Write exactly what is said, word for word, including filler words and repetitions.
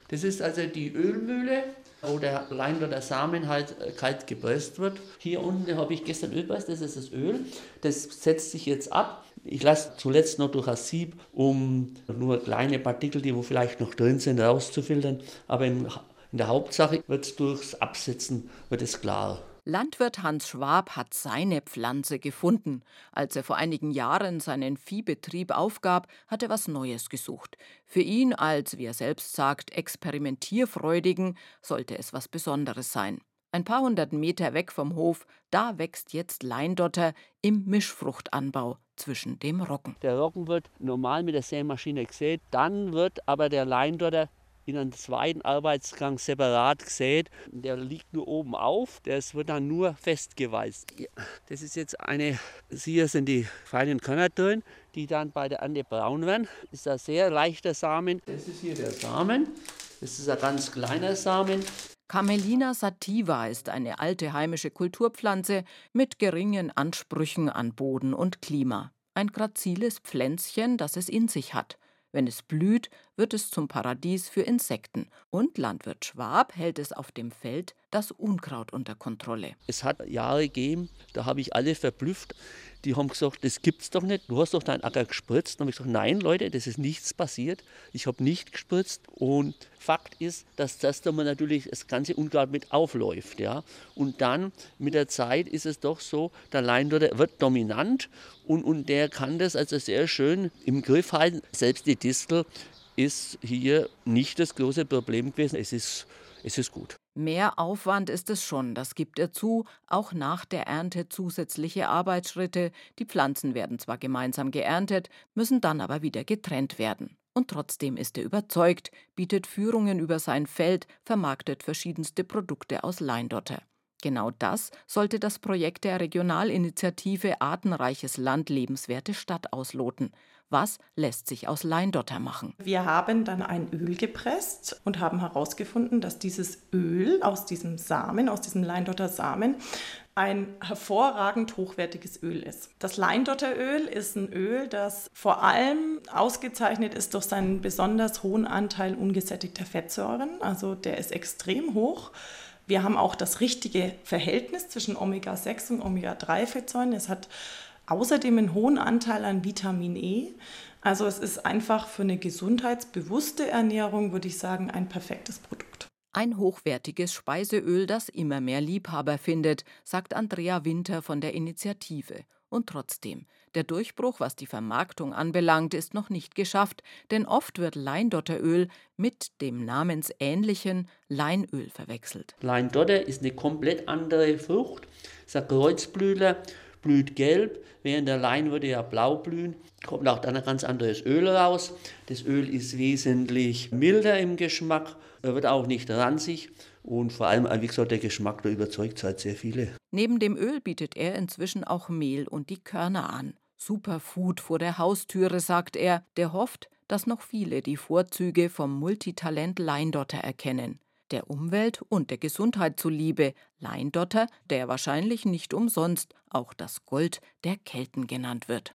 Das ist also die Ölmühle, wo der Leindotter Samen halt äh, kalt gepresst wird. Hier unten habe ich gestern Öl gepresst, das ist das Öl. Das setzt sich jetzt ab. Ich lasse zuletzt noch durch ein Sieb, um nur kleine Partikel, die wo vielleicht noch drin sind, rauszufiltern. Aber im, in der Hauptsache wird es durchs Absetzen wird es klar. Landwirt Hans Schwab hat seine Pflanze gefunden. Als er vor einigen Jahren seinen Viehbetrieb aufgab, hat er was Neues gesucht. Für ihn als, wie er selbst sagt, experimentierfreudigen sollte es was Besonderes sein. Ein paar hundert Meter weg vom Hof, da wächst jetzt Leindotter im Mischfruchtanbau zwischen dem Roggen. Der Roggen wird normal mit der Sämaschine gesät, dann wird aber der Leindotter in einem zweiten Arbeitsgang separat gesät. Der liegt nur oben auf, das wird dann nur festgeweißt. Das ist jetzt eine, hier sind die feinen Körner drin, die dann bei der Ernte braun werden. Das ist ein sehr leichter Samen. Das ist hier der Samen, das ist ein ganz kleiner Samen. Camelina sativa ist eine alte heimische Kulturpflanze mit geringen Ansprüchen an Boden und Klima. Ein graziles Pflänzchen, das es in sich hat. Wenn es blüht, wird es zum Paradies für Insekten. Und Landwirt Schwab hält es auf dem Feld das Unkraut unter Kontrolle. Es hat Jahre gegeben, da habe ich alle verblüfft. Die haben gesagt, das gibt's doch nicht, du hast doch deinen Acker gespritzt. Dann habe ich gesagt, nein Leute, das ist nichts passiert. Ich habe nicht gespritzt. Und Fakt ist, dass das dann natürlich das ganze Unkraut mit aufläuft. Ja? Und dann mit der Zeit ist es doch so, der Leindotter wird dominant und, und der kann das also sehr schön im Griff halten. Selbst die Distel ist hier nicht das große Problem gewesen. Es ist, es ist gut. Mehr Aufwand ist es schon, das gibt er zu, auch nach der Ernte zusätzliche Arbeitsschritte. Die Pflanzen werden zwar gemeinsam geerntet, müssen dann aber wieder getrennt werden. Und trotzdem ist er überzeugt, bietet Führungen über sein Feld, vermarktet verschiedenste Produkte aus Leindotter. Genau das sollte das Projekt der Regionalinitiative Artenreiches Land, lebenswerte Stadt ausloten. Was lässt sich aus Leindotter machen? Wir haben dann ein Öl gepresst und haben herausgefunden, dass dieses Öl aus diesem Samen, aus diesem Leindotter-Samen, ein hervorragend hochwertiges Öl ist. Das Leindotteröl ist ein Öl, das vor allem ausgezeichnet ist durch seinen besonders hohen Anteil ungesättigter Fettsäuren. Also der ist extrem hoch. Wir haben auch das richtige Verhältnis zwischen Omega sechs und Omega drei Fettsäuren. Es hat außerdem einen hohen Anteil an Vitamin E. Also es ist einfach für eine gesundheitsbewusste Ernährung, würde ich sagen, ein perfektes Produkt. Ein hochwertiges Speiseöl, das immer mehr Liebhaber findet, sagt Andrea Winter von der Initiative. Und trotzdem, der Durchbruch, was die Vermarktung anbelangt, ist noch nicht geschafft, denn oft wird Leindotteröl mit dem namensähnlichen Leinöl verwechselt. Leindotter ist eine komplett andere Frucht, ist ein Kreuzblütler, blüht gelb, während der Lein würde ja blau blühen, kommt auch dann ein ganz anderes Öl raus. Das Öl ist wesentlich milder im Geschmack, wird auch nicht ranzig und vor allem, wie gesagt, der Geschmack, der überzeugt halt sehr viele. Neben dem Öl bietet er inzwischen auch Mehl und die Körner an. Superfood vor der Haustüre, sagt er, der hofft, dass noch viele die Vorzüge vom Multitalent Leindotter erkennen. Der Umwelt und der Gesundheit zuliebe. Leindotter, der wahrscheinlich nicht umsonst auch das Gold der Kelten genannt wird.